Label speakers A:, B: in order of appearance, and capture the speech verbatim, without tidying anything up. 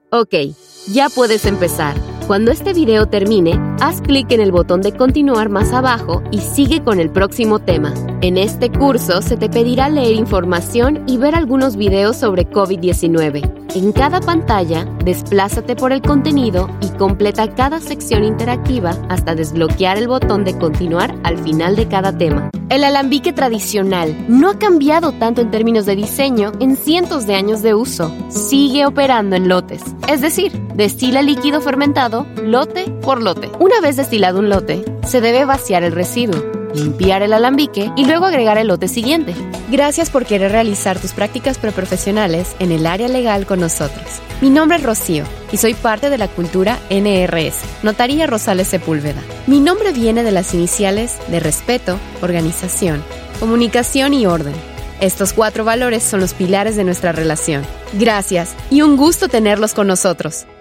A: Ok, ya puedes empezar. Cuando este video termine, haz clic en el botón de continuar más abajo y sigue con el próximo tema. En este curso se te pedirá leer información y ver algunos videos sobre COVID diecinueve. En cada pantalla, desplázate por el contenido y completa cada sección interactiva hasta desbloquear el botón de continuar al final de cada tema. El alambique tradicional no ha cambiado tanto en términos de diseño en cientos de años de uso. Sigue operando en lotes, es decir, destila líquido fermentado lote por lote. Una vez destilado un lote, se debe vaciar el residuo, limpiar el alambique y luego agregar el lote siguiente. Gracias por querer realizar tus prácticas preprofesionales en el área legal con nosotros. Mi nombre es Rocío y soy parte de la cultura N R S, Notaría Rosales Sepúlveda. Mi nombre viene de las iniciales de respeto, organización, comunicación y orden. Estos cuatro valores son los pilares de nuestra relación. Gracias y un gusto tenerlos con nosotros.